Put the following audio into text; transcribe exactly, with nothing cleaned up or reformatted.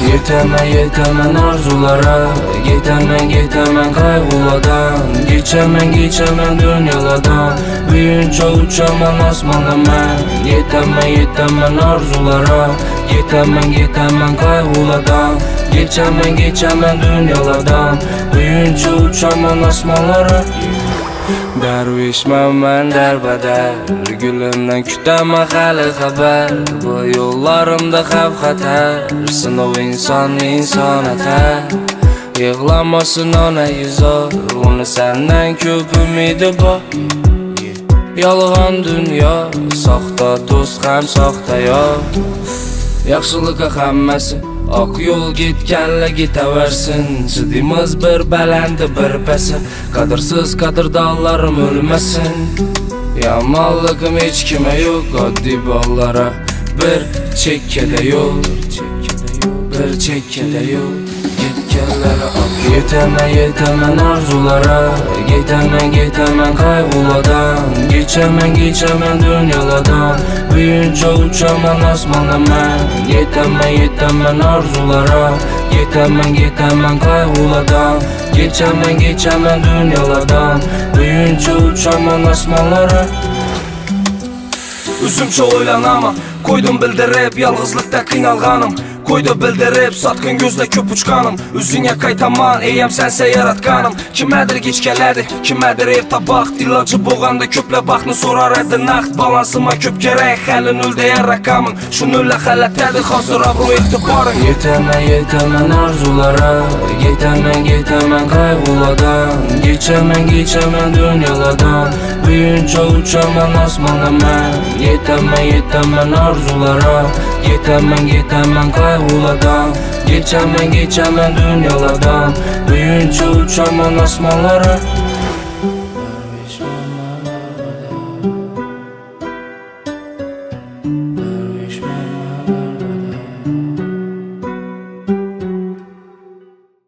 Yetaman yetaman arzulara, yetaman yetaman kaygılardan, geçemen geçemen dünyalardan, büyünce uçaman asmana men. Yetaman yetaman arzulara, yetaman yetaman kaygılardan, geçemen geçemen dünyalardan, büyünce uçaman asmalara. Dervişmen ben derbeder, gülümden küteme hali haber. Bu yollarımda xavf xatar, sınov insan insan eter. Yığlamasın ona yüzar, onu senden köp ümidi var. Yalğan dünya, saxta dost hem saxta yar. Yaxşılıqa hamması ak yol gitkenle giteversin. Çıdımız bir belendi bir pesi, kadırsız kadırdallarım ölmesin. Yamanlığım hiç kime yok, addi ballara bir çekkede yol, bir çekkede yol. Gitkenlere ak yetaman yetaman arzulara, yetaman yetaman kaygılardan, geçemen geçemen dünyalardan, büyünce uçaman asmana men. Yetaman yetaman arzulara, yetaman yetaman kaygılardan, geçemen geçemen dünyalardan, büyünce uçaman asmalara. Üzümçe oylanama, koydum bildirip yalğızlıkta qiynalğanım. Koydu bildirip satqın gözle köp uçqanım. Üzüne qaytaman, eyem sense yaratqanım. Kimədir geçkələrdi, kimədir ev tabaq. Dilacı boğanda köplə baxını sorar ədi naxt. Balansıma köp gerək, xəlin öldəyən rəqamın. Şununla xələtədir, hazır abro ixtibarın. Yetaman yetaman arzulara, yetaman yetaman kaygılardan, geçemen geçemen dünyalardan, büyünce uçaman asmana men. Yetaman yetaman arzulara, yetaman yetaman kaygılardan, geçemen geçemen dünyalardan, büyünce uçaman asmalara.